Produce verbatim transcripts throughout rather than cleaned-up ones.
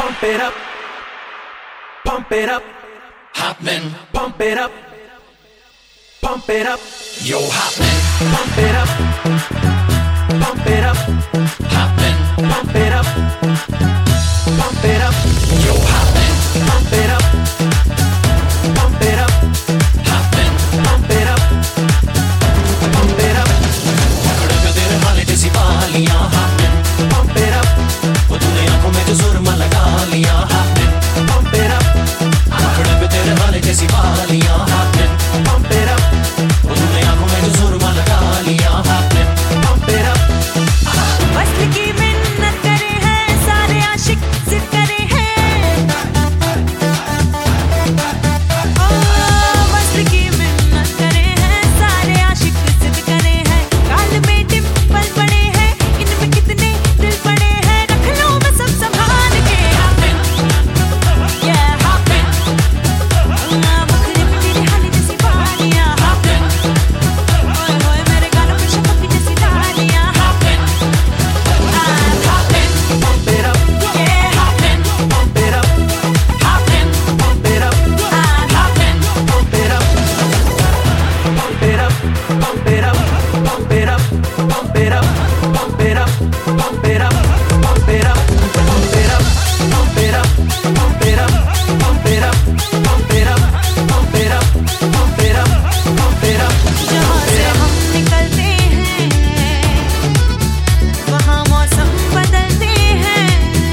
Pump it up, pump it up, happening. pump it up, pump it up, Yo, happening, pump it up, pump it up, happening. pump it up, pump it up, Yo, happening, pump it up, pump it up, happening. pump it up, pump it up, खड़े पे तेरे हाले जैसी बालियां happening. pump it up, वो तूने आंखों में जो सुरमा लगा लिया happening. pump it up, खड़े पे तेरे हाले जैसी बालियां happening. pump it up, वो तूने आंखों में जो सुरमा लगा लिया happening. pump it up. वस्ल की मिन्नत करे हैं सारे आशिक जिद करे हैं ओ वस्ल की मिन्नत करे हैं सारे आशिक जिद करे हैं गाल में डिंपल पड़े हैं इनमें कितने दिल पड़े हैं रख लो मैं सब संभाल के happen yeah happen मुखरे पे तेरे हाले जैसी बालियां happen ओए होए मेरे गालों पे शफक जैसी डालियां happen Pump it up, yeah happen pump it up, happen pump it up, happen pump it up, pump it up, pump it up, pump it up, pump it up, pump it up, pump it up, pump it up, pump it up, pump it up, pump it up, pump it up, pump it up, pump it up, pump it up, pump it up. जहाँ से हम निकलते हैं वहाँ मौसम बदलते हैं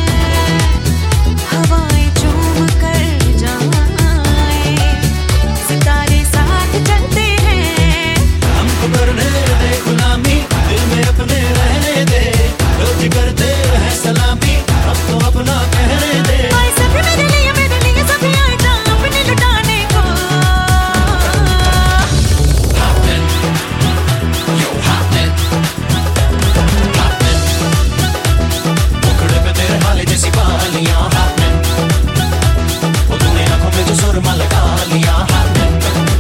हवाएं झूम कर जाएं सितारे साथ चलते हैं हमको करने दे गुलामी, दिल में अपने रहने दे, रोज करते हैं सलामी, अब तो अपना कहने दे। आए सभी मेरे लिए मेरे लिए सभी आए जा अपने लुटाने को Happening, yo, happening, happening. मुखड़े पे तेरे हाले जैसी बालियां happening. वो तूने आंखों में जो सुरमा लगा लिया happening.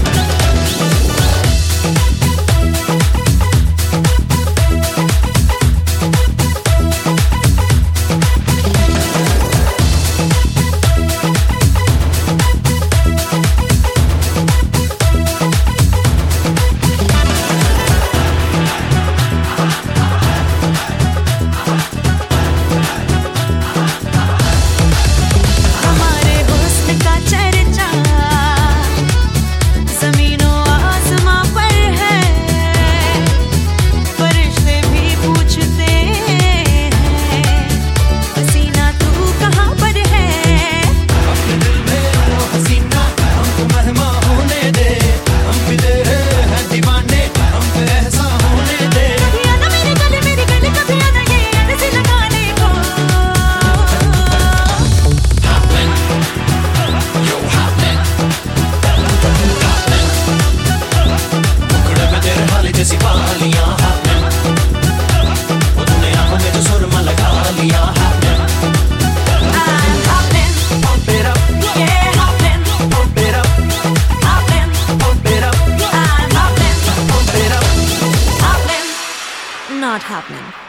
हमारे हुस्न का चर्चा ज़मीनों आसमां पर है फरिश्ते भी पूछते हैं हसीना तू कहाँ पर है अपने दिल में वो हसीना हमको महमा होने दे, हम भी तेरे हैं दीवाने, हम पे ऐसा होने दे। कभी आना मेरे गले मेरे गले कभी आना ये ऐसे लगाने को Happening, yo, happening, happening. मुखड़े पे तेरे हाले जैसी बालियां happening. वो तूने आंखों में जो सुरमा लगा लिया happening. I'm happening Pump it up, yeah happening pump it up, happening pump it up, I'm happening pump it up. happening not happening